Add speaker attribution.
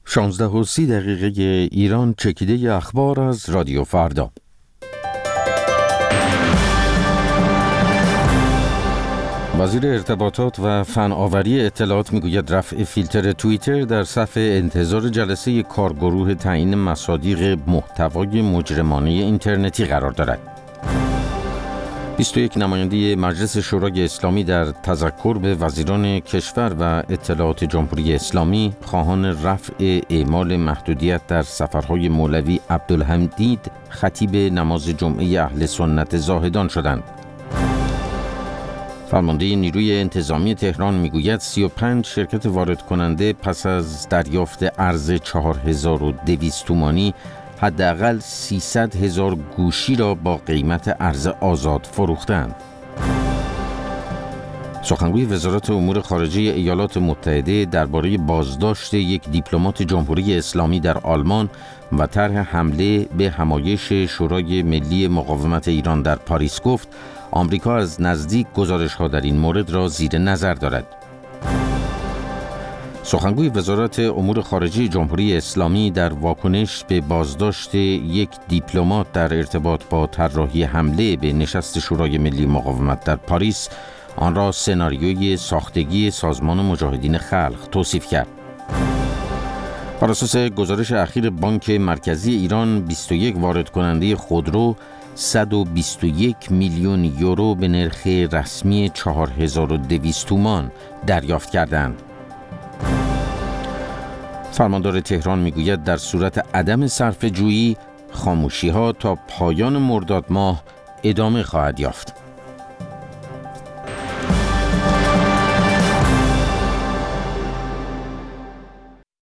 Speaker 1: 16:30 ایران، چکیده اخبار از رادیو فردا. وزیر ارتباطات و فناوری اطلاعات میگوید رفع فیلتر توییتر در صف انتظار جلسه کارگروه تعیین مصادیق محتوای مجرمانه اینترنتی قرار دارد. 21 نماینده مجلس شورای اسلامی در تذکر به وزیران کشور و اطلاعات جمهوری اسلامی خواهان رفع اعمال محدودیت در سفرهای مولوی عبدالحمید خطیب نماز جمعه اهل سنت زاهدان شدند. فرمانده نیروی انتظامی تهران میگوید 35 شرکت وارد کننده پس از دریافت ارز 4200 تومانی حداقل 300,000 گوشی را با قیمت ارز آزاد فروختند. سخنگوی وزارت امور خارجه ایالات متحده درباره بازداشت یک دیپلمات جمهوری اسلامی در آلمان و طرح حمله به همایش شورای ملی مقاومت ایران در پاریس گفت آمریکا از نزدیک گزارش‌ها در این مورد را زیر نظر دارد. سخنگوی وزارت امور خارجه جمهوری اسلامی در واکنش به بازداشت یک دیپلمات در ارتباط با طراحی حمله به نشست شورای ملی مقاومت در پاریس آن را سناریوی ساختگی سازمان مجاهدین خلق توصیف کرد. بر اساس گزارش اخیر بانک مرکزی ایران 21 وارد کننده خودرو 121 میلیون یورو به نرخ رسمی 4200 تومان دریافت کردند. فرماندار تهران میگوید در صورت عدم صرفه‌جویی خاموشی‌ها تا پایان مرداد ماه ادامه خواهد یافت.